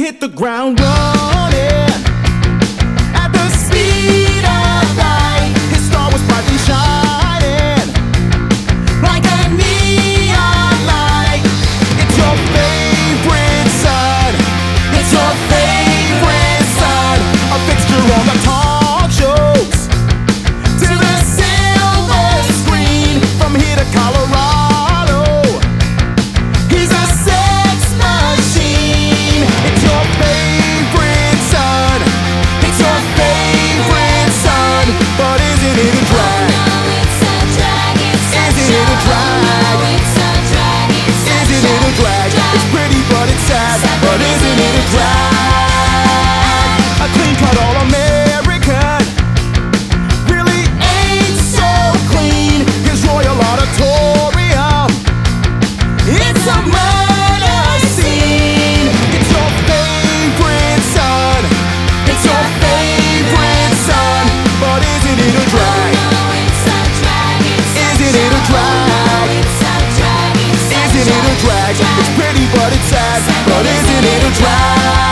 hit the ground running at the speed of light. His star was brightly shining like a neon light. It's your favorite son. It's your favorite son. A fixture on the talk shows to the silver screen. From here to Colorado, he's a sex machine. It's your favorite son. It's your favorite son. But isn't it a drag? Isn't it a drag? Isn't it a drag? It's pretty but it's sad. But isn't it a drag? A clean cut all-American really ain't so clean. His Royal Auditorium, it's a murder scene. It's your favorite son. It's your favorite son. But isn't it a drag? Isn't it a drag? Isn't it a drag? It's pretty but it's sad. But isn't it a drag?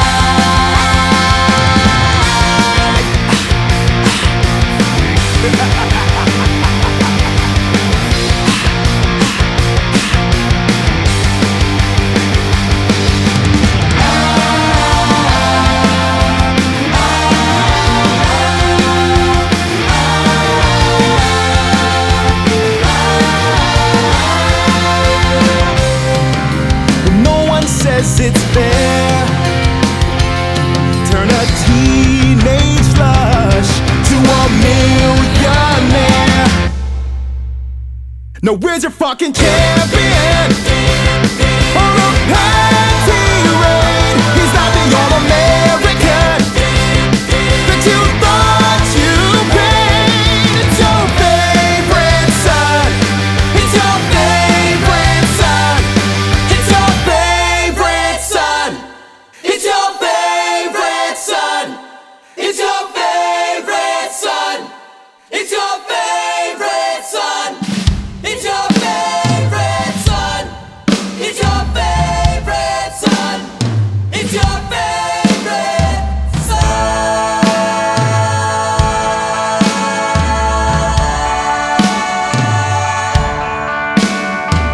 No one says it's fair. Turn a teenage lush to a millionaire. Now where's your fucking champion? Or a panty raid? He's not the all-American that you thought you paid. It's your favorite son. It's your favorite son. It's your favorite son. It's your favorite son. It's your favorite son. It's your favorite son. It's your favorite son. It's your favorite son. It's your